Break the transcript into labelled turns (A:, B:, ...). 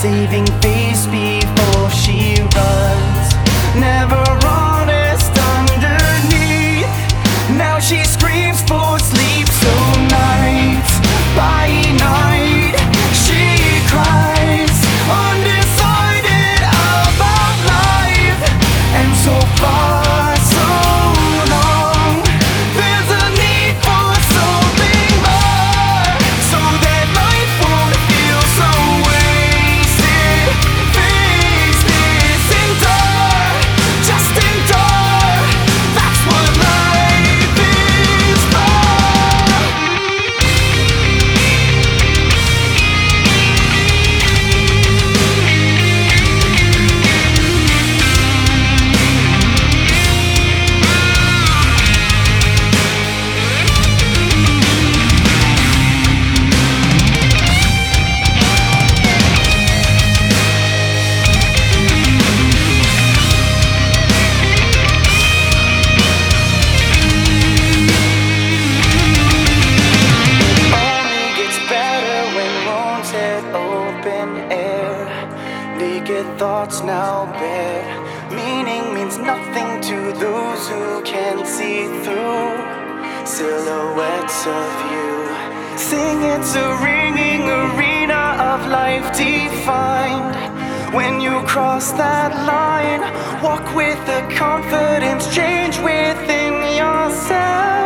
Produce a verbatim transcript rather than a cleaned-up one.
A: saving face before she runs. Never honest underneath. Now she screams for sleep, so night by night she cries, undecided about life. And so far, so long, there's a need for something more, so that life won't feel so wasted. Face this, endure, just endure. That's what life is for. Only gets better when roams at open air. Naked thoughts now bare. Meaning means nothing to those who can see through silhouettes of you. Sing, it's a ringing arena of life defined. When you cross that line, walk with the confidence, change within yourself.